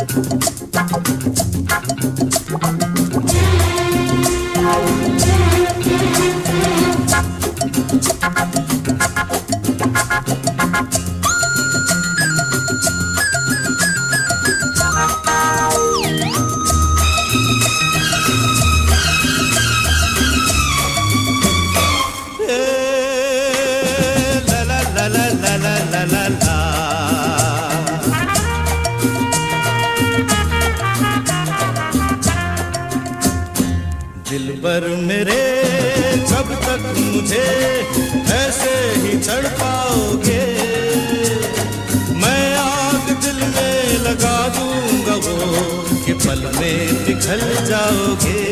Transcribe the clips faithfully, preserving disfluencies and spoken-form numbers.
दिलबर मेरे कब तक मुझे ऐसे ही तड़पाओगे? मैं आग दिल में लगा दूंगा वो कि पल में पिघल जाओगे।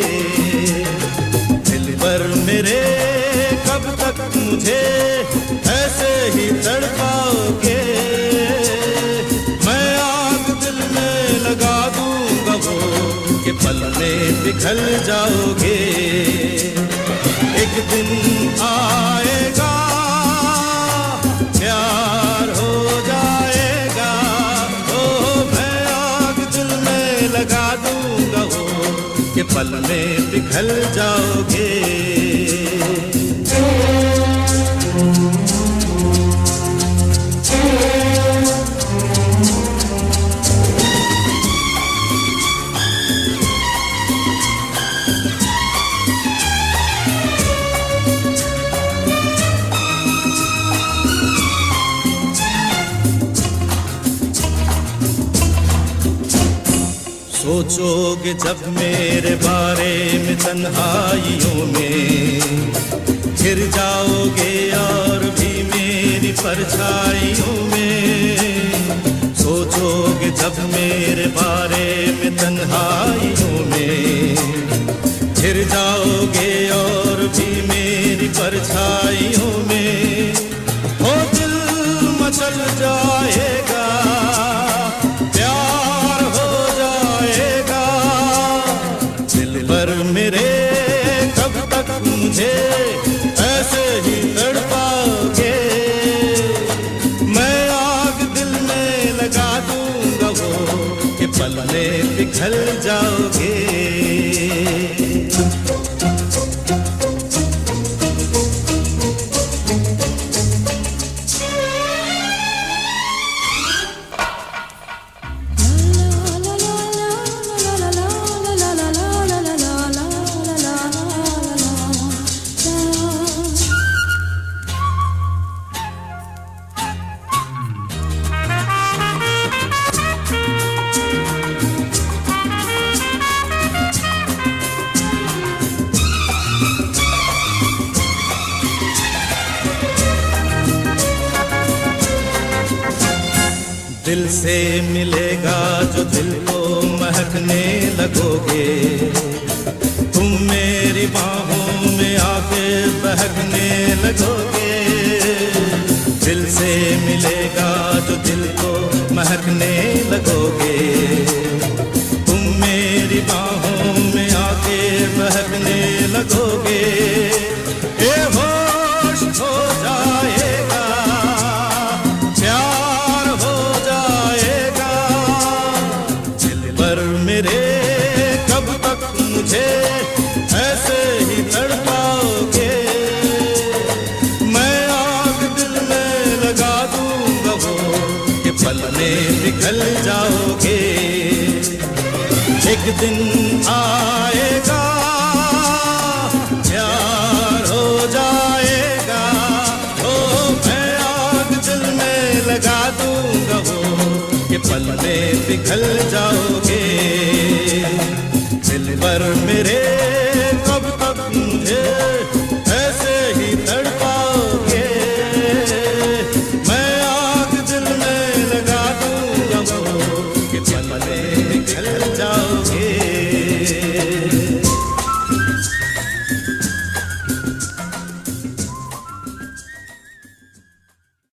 दिलबर मेरे कब तक मुझे ऐसे ही तड़पाओगे? मैं आग दिल में लगा दूंगा वो कि पल में पिघल जाओगे। एक दिन आएगा प्यार हो जाएगा, ओ मैं आग दिल में लगा दूंगा वो कि पल में पिघल जाओगे। सोचोगे जब मेरे बारे में तन्हाइयों में, गिर जाओगे और भी मेरी परछाइयों में। सोचोगे जब मेरे बारे में तन्हाइयों में, गिर जाओगे और भी मेरी परछाइयों में। ओ दिल मचल जाएगा, दिलबर मेरे कब तक मुझे ऐसे ही तड़पाओगे? मैं आग दिल में लगा दूंगा वो कि पल में पिघल जाओगे। दिल से मिलेगा जो दिल को महकने लगोगे, तुम मेरी बाहों में आके बहकने लगोगे। दिल से मिलेगा जो दिल को महकने लगोगे, तुम मेरी बाहों में आके बहकने लगोगे। ए होश हो जाएगा, प्यार हो जाएगा। दिलबर मेरे कब तक मुझे ऐसे ही तड़पाओगे? मैं आग दिल में लगा दूंगा वो कि पल में पिघल जाओगे। एक दिन आएगा प्यार हो जाएगा, ओ मैं आग दिल में लगा दूंगा वो कि पल में पिघल जाओगे। दिलबर मेरे